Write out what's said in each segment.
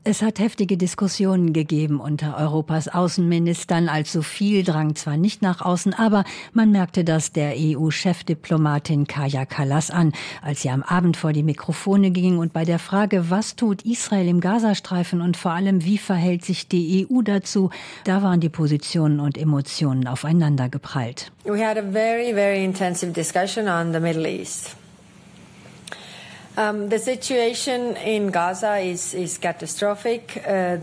Es hat heftige Diskussionen gegeben unter Europas Außenministern. Allzu viel drang zwar nicht nach außen, aber man merkte das der EU-Chefdiplomatin Kaja Kallas an, als sie am Abend vor die Mikrofone ging und bei der Frage, was tut Israel im Gazastreifen und vor allem, wie verhält sich die EU dazu, da waren die Positionen und Emotionen aufeinander geprallt. We had a very, very intensive discussion on the Middle East. The situation in Gaza is catastrophic.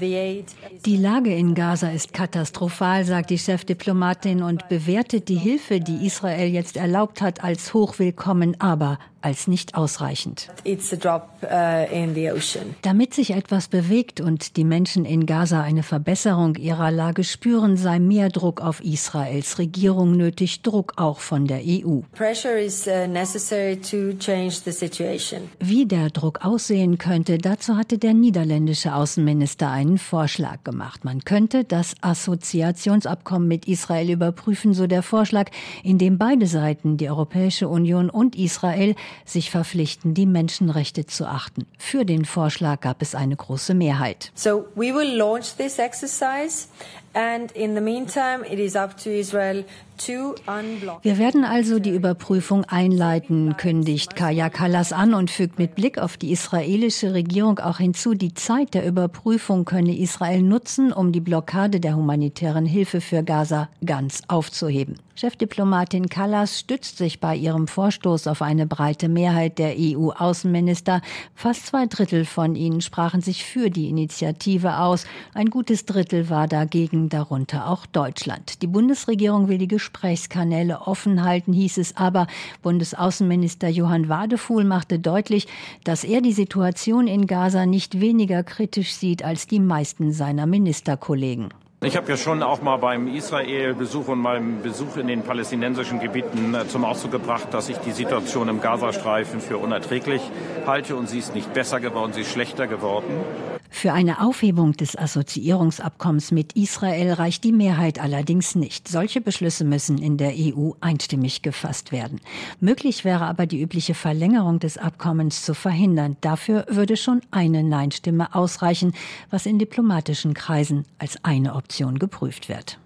Die Lage in Gaza ist katastrophal, sagt die Chefdiplomatin und bewertet die Hilfe, die Israel jetzt erlaubt hat, als hochwillkommen, aber als nicht ausreichend. It's a drop in the ocean. Damit sich etwas bewegt und die Menschen in Gaza eine Verbesserung ihrer Lage spüren, sei mehr Druck auf Israels Regierung nötig, Druck auch von der EU. Pressure is necessary to change the situation. Wie der Druck aussehen könnte, dazu hatte der niederländische Außenminister einen Vorschlag gemacht. Man könnte das Assoziationsabkommen mit Israel überprüfen, so der Vorschlag, in dem beide Seiten, die Europäische Union und Israel, sich verpflichten, die Menschenrechte zu achten. Für den Vorschlag gab es eine große Mehrheit. So we will launch this exercise and in the meantime it is up to Israel to unblock. Wir werden also die Überprüfung einleiten, kündigt Kaja Kallas an und fügt mit Blick auf die israelische Regierung auch hinzu, die Zeit der Überprüfung könne Israel nutzen, um die Blockade der humanitären Hilfe für Gaza ganz aufzuheben. Chefdiplomatin Kallas stützt sich bei ihrem Vorstoß auf eine breite Mehrheit der EU-Außenminister. Fast 2/3 von ihnen sprachen sich für die Initiative aus. Ein gutes Drittel war dagegen, darunter auch Deutschland. Die Bundesregierung will die Gesprächskanäle offen halten, hieß es aber. Bundesaußenminister Johann Wadefuhl machte deutlich, dass er die Situation in Gaza nicht weniger kritisch sieht als die meisten seiner Ministerkollegen. Ich habe ja schon auch mal beim Israel-Besuch und beim Besuch in den palästinensischen Gebieten zum Ausdruck gebracht, dass ich die Situation im Gazastreifen für unerträglich halte und sie ist nicht besser geworden, sie ist schlechter geworden. Für eine Aufhebung des Assoziierungsabkommens mit Israel reicht die Mehrheit allerdings nicht. Solche Beschlüsse müssen in der EU einstimmig gefasst werden. Möglich wäre aber die übliche Verlängerung des Abkommens zu verhindern. Dafür würde schon eine Nein-Stimme ausreichen, was in diplomatischen Kreisen als eine Option geprüft wird.